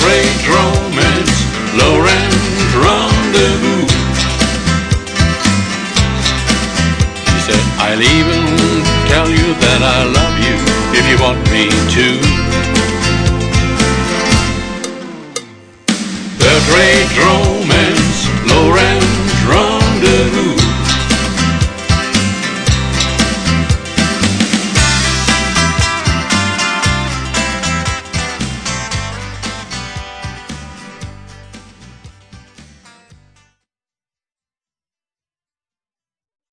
freight romance, low-rent rendezvous. She said, I'll even tell you that I love you if you want me to. The freight romance